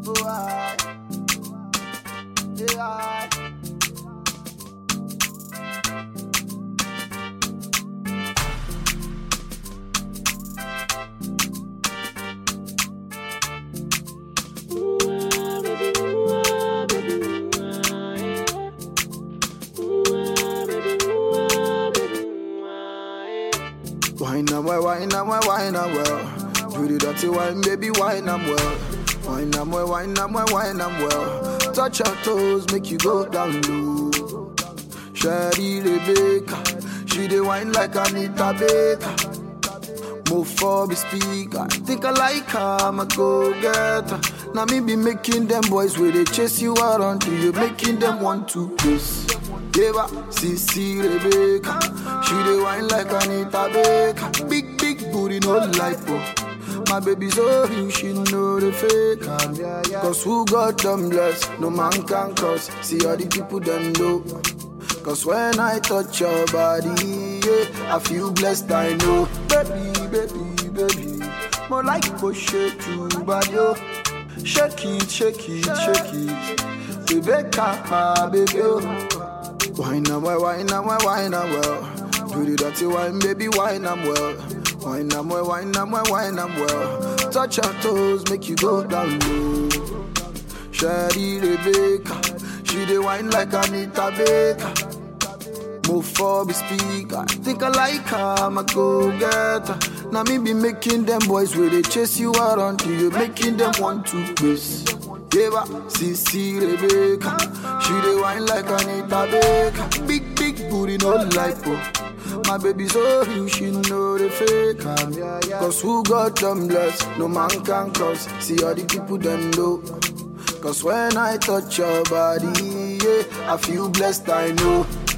Oh, I. Yeah, I. Wine and well, wine and well, wine and well. Do the dirty wine, baby, wine and well. Wine and well, wine and well, wine and well. Touch your toes, make you go down low. Sherry Rebecca, she dey wine like Anita Baker. Move for the speaker, think I like her, I'ma go get her. Now me be making them boys where they chase you around, you making them want to kiss. Eva, Sissy Rebecca, she dey wine like Anita Baker. Big, big booty, no lipo. My baby so real, she know the fake her. Cause who got them blessed, no man can curse. See all the people them know. Cause when I touch your body, yeah, I feel blessed, I know. Baby, baby, baby, more like push it to body, yo. Shake it, shake it, shake it. Rebecca, my baby, yo. Wine and well, wine and well, wine and well. Do the dirty wine, baby, wine and well. Wine and well, wine and well, wine and well. Touch your toes, make you go down low. Sherry Rebecca, she dey wine like Anita Baker. Move for the speaker, think I like her, I'ma go get her. Now me be making them boys where they chase you around, you making them want to kiss. Eva, Sissy Rebecca, she dey wine like Anita Baker. Big, big booty, no lipo. My baby so real, she know the fake her. Cause who got them blessed, no man can curse. See all the people them know. Cause when I touch your body, yeah, I feel blessed, I know.